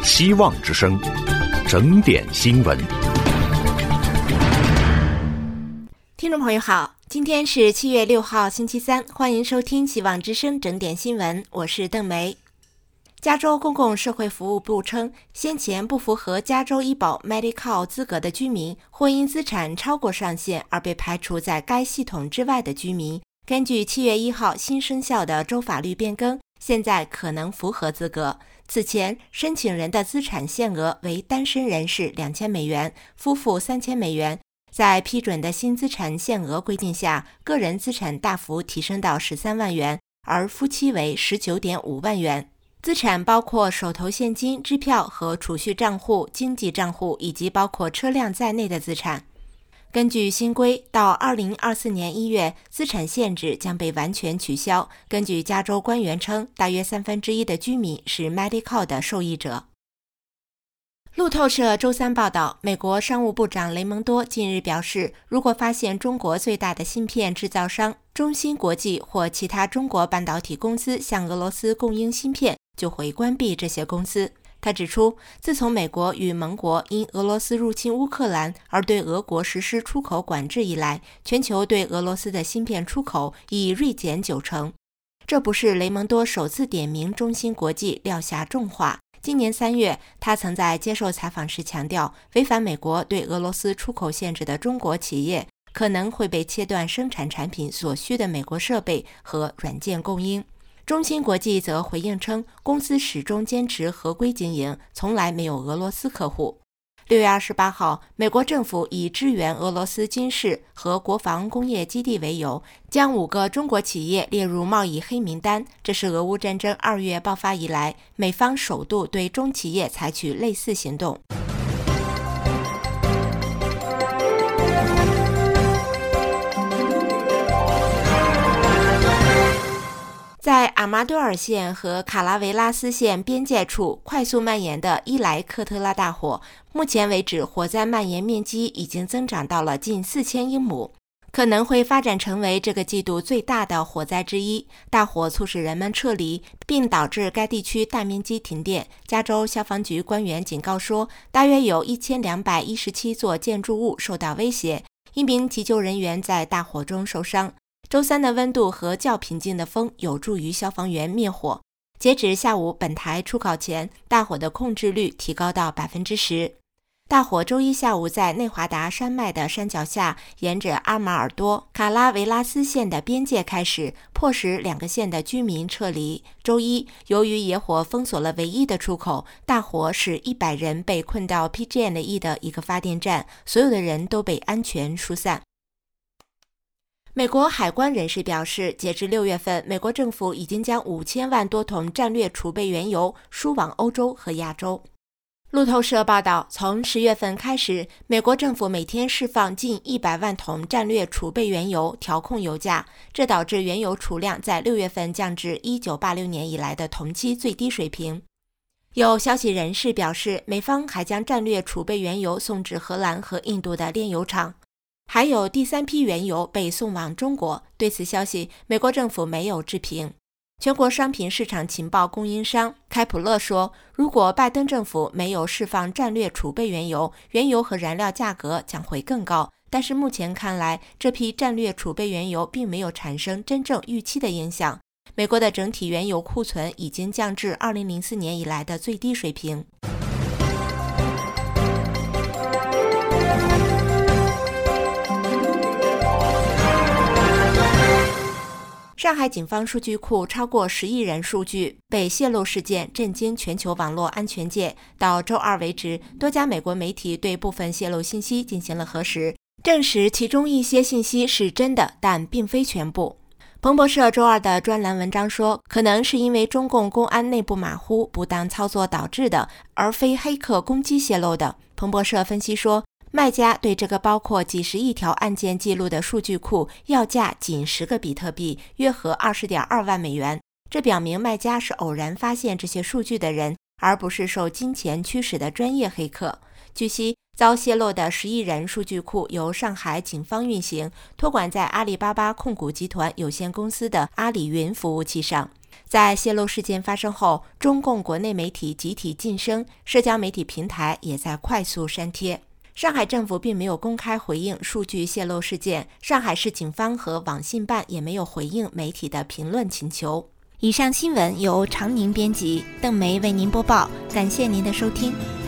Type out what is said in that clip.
希望之声，整点新闻。 听众朋友好，今天是7月6号星期三，欢迎收听希望之声整点新闻，我是邓梅。加州公共社会服务部称，先前不符合加州医保 Medi-Cal 资格的居民，或因资产超过上限而被排除在该系统之外的居民，根据7月1号新生效的州法律变更，现在可能符合资格。此前，申请人的资产限额为单身人士$2000，夫妇$3000。在批准的新资产限额规定下，个人资产大幅提升到13万元，而夫妻为19.5万元。资产包括手头现金、支票和储蓄账户、经济账户以及包括车辆在内的资产。根据新规，到2024年1月，资产限制将被完全取消。根据加州官员称，大约1/3的居民是 Medi-Cal 的受益者。路透社周三报道，美国商务部长雷蒙多近日表示，如果发现中国最大的芯片制造商中芯国际或其他中国半导体公司向俄罗斯供应芯片，就会关闭这些公司。他指出，自从美国与盟国因俄罗斯入侵乌克兰而对俄国实施出口管制以来，全球对俄罗斯的芯片出口已锐减90%。这不是雷蒙多首次点名中芯国际撂下重话。今年3月，他曾在接受采访时强调，违反美国对俄罗斯出口限制的中国企业可能会被切断生产产品所需的美国设备和软件供应。中芯国际则回应称，公司始终坚持合规经营，从来没有俄罗斯客户。6月28号，美国政府以支援俄罗斯军事和国防工业基地为由，将5个中国企业列入贸易黑名单。这是俄乌战争2月爆发以来，美方首度对中企业采取类似行动。在阿马多尔县和卡拉维拉斯县边界处快速蔓延的伊莱克特拉大火，目前为止火灾蔓延面积已经增长到了近4000英亩，可能会发展成为这个季度最大的火灾之一。大火促使人们撤离，并导致该地区大面积停电。加州消防局官员警告说，大约有1217座建筑物受到威胁，1名急救人员在大火中受伤。周三的温度和较平静的风有助于消防员灭火。截止下午本台初稿前，大火的控制率提高到10%。大火周一下午在内华达山脉的山脚下，沿着阿马尔多、卡拉维拉斯县的边界开始，迫使2个县的居民撤离。周一，由于野火封锁了唯一的出口，大火使100人被困到 PG&E 的一个发电站，所有的人都被安全疏散。美国海关人士表示，截至6月份，美国政府已经将5000万多桶战略储备原油输往欧洲和亚洲。路透社报道，从10月份开始，美国政府每天释放近100万桶战略储备原油，调控油价，这导致原油储量在6月份降至1986年以来的同期最低水平。有消息人士表示，美方还将战略储备原油送至荷兰和印度的炼油厂。还有第3批原油被送往中国。对此消息，美国政府没有置评。全国商品市场情报供应商开普勒说，如果拜登政府没有释放战略储备原油，原油和燃料价格将会更高。但是目前看来，这批战略储备原油并没有产生真正预期的影响。美国的整体原油库存已经降至2004年以来的最低水平。上海警方数据库超过10亿人数据被泄露事件震惊全球网络安全界。到周二为止，多家美国媒体对部分泄露信息进行了核实，证实其中一些信息是真的，但并非全部。彭博社周二的专栏文章说，可能是因为中共公安内部马虎、不当操作导致的，而非黑客攻击泄露的。彭博社分析说，卖家对这个包括几十亿条案件记录的数据库要价仅10个比特币，约合20.2万美元。这表明卖家是偶然发现这些数据的人，而不是受金钱驱使的专业黑客。据悉，遭泄露的10亿人数据库由上海警方运行，托管在阿里巴巴控股集团有限公司的阿里云服务器上。 在泄露事件发生后，中共国内媒体集体噤声，社交媒体平台也在快速删帖。上海政府并没有公开回应数据泄露事件，上海市警方和网信办也没有回应媒体的评论请求。以上新闻由常宁编辑，邓梅为您播报，感谢您的收听。